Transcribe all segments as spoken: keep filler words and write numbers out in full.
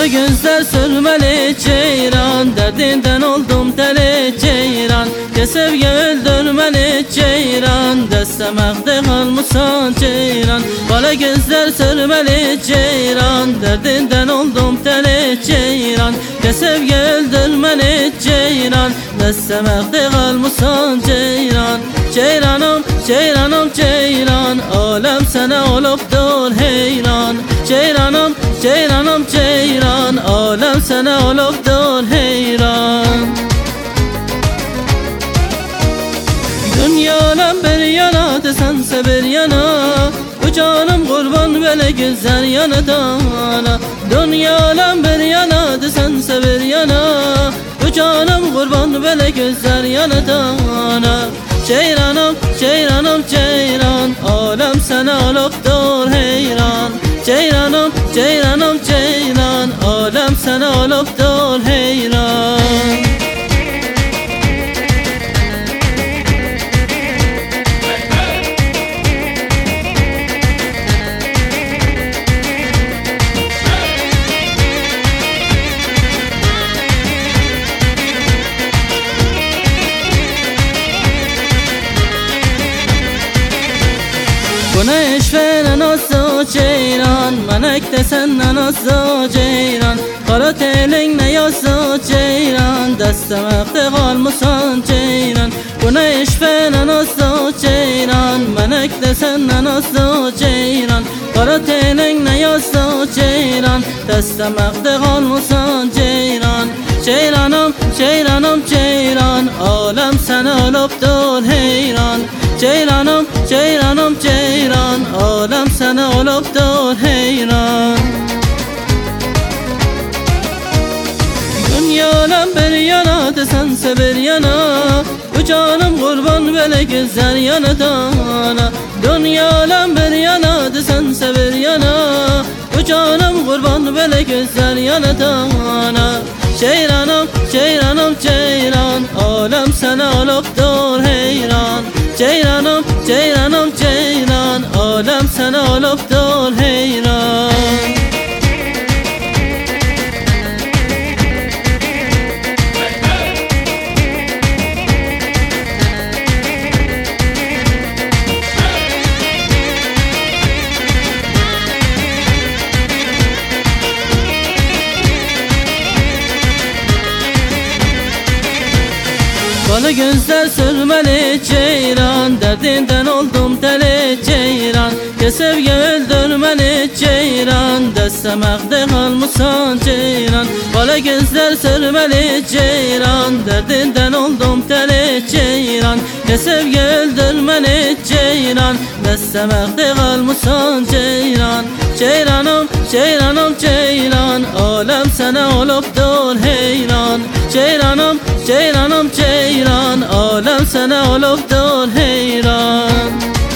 Kalı gözler sürmeli ceyran, derdinden oldum deli ceyran. Ya sevgi öldürmeli ceyran, destemekte kalmışsan ceyran. Kalı gözler sürmeli ceyran, derdinden oldum deli ceyran. Ya sevgi öldürmeli ceyran, destemekte kalmışsan ceyran. Ceyranım, ceyranım, ceyran, alem sana olupdur heyran. Ceyranım, ceyranım, ceyran, alem sana olupdur heyran. Dünya alem bir yana, sense bir yana. Bu canım kurban böyle güzel yanıdana. Dünya alem bir yana, sense bir yana. Bu canım kurban böyle güzel yanıdana. Ceyranım, ceyranım, ceyran, alem sana olupdur heyran. Ceyranım, ceyranım, ceyran, alem sana olupdur heyran. Güneş veren azı ceyran, melek de senden azı ceyran. Kara telinle yazı ceyran, destemekte kalmışsan ceyran. Güneş veren azı ceyran, melek de senden azı ceyran. Kara telinle yazı ceyran, destemekte kalmışsan ceyran. Ceyranım, ceyranım, ceyran, alem sana olupdur heyran. Ceyranım, ceyranım, ceyran, alem sana olupdur heyran. Dünya alem bir yana, sense bir yana. Bu canım kurban böyle güzel yanıdana. Dünya alem bir yana, sense bir yana. Bu canım kurban böyle güzel yanıdana. Ceyranım, ceyranım, ceyran, alem sana olupdur heyran. Ceyranım, ceyranım, ceyran, alem sana olupdur heyran. Kalı gözler sürmeli ceyran, derdinden oldum deli ceyran. Ya sevgi öldürmeli ceyran, destemekte kalmışsan ceyran. Kalı gözler sürmeli ceyran, derdinden oldum deli ceyran. Ya sevgi öldürmeli ceyran, destemekte kalmışsan ceyran. Ceyranım, ceyranım, ceyran, alem sana olupdur heyran. Ceyranım, ceyranım, ceyran, alem sana olupdur heyran.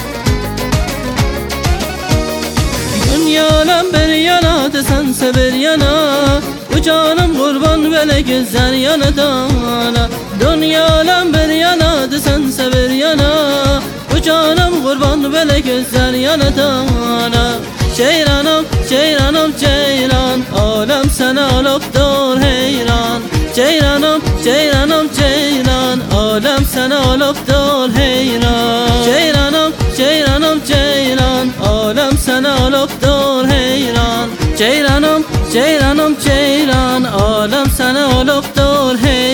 Dünya alem bir yana, sense bir yana. Bu canım kurban böyle güzel yanıdana. Dünya alem bir yana, sense bir yana. Bu canım kurban böyle güzel yanıdana. Ceyranım, ceyranım, ceyran, alem sana olupdur heyran. Ceyranım, ceyranım, ceyran, alem sana olupdur heyran. Ceyranım, ceyranım, ceyran, alem sana olupdur heyran. Ceyranım, ceyranım, ceyran, alem sana olupdur heyran.